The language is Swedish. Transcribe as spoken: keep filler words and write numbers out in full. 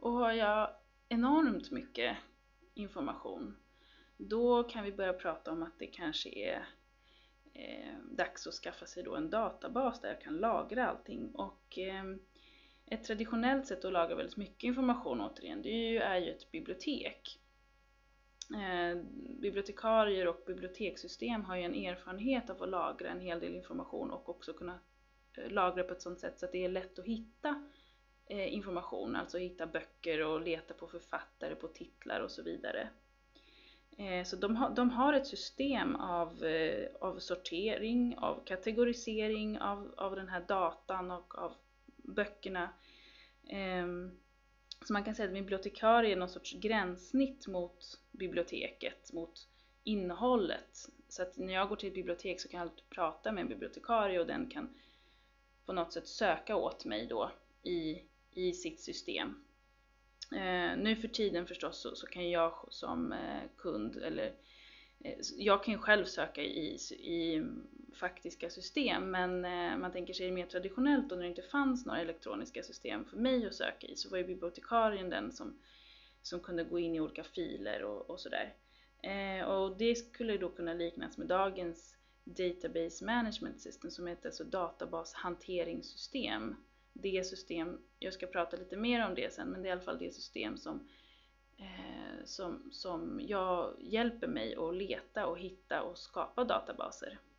Och har jag enormt mycket information, då kan vi börja prata om att det kanske är eh, dags att skaffa sig då en databas där jag kan lagra allting. Och eh, ett traditionellt sätt att lagra väldigt mycket information återigen, det är ju, är ju ett bibliotek. Eh, bibliotekarier och bibliotekssystem har ju en erfarenhet av att lagra en hel del information och också kunna eh, lagra på ett sådant sätt så att det är lätt att hitta eh, information, alltså hitta böcker och leta på författare, på titlar och så vidare. Eh, så de, ha, de har ett system av, eh, av sortering, av kategorisering av, av den här datan och av böckerna. Eh, Så man kan säga att bibliotekarie är någon sorts gränssnitt mot biblioteket, mot innehållet. Så att när jag går till ett bibliotek så kan jag alltid prata med en bibliotekarie och den kan på något sätt söka åt mig då i, i sitt system. Eh, nu för tiden förstås så, så kan jag som eh, kund, eller eh, jag kan ju själv söka i, i faktiska system, men eh, man tänker sig det mer traditionellt och när det inte fanns några elektroniska system för mig att söka i, så var ju bibliotekarien den som, som kunde gå in i olika filer och, och sådär. Eh, och det skulle då kunna liknas med dagens Database Management System, som heter alltså databashanteringssystem. Det system, jag ska prata lite mer om det sen, men det är i alla fall det system som, eh, som, som jag hjälper mig att leta och hitta och skapa databaser.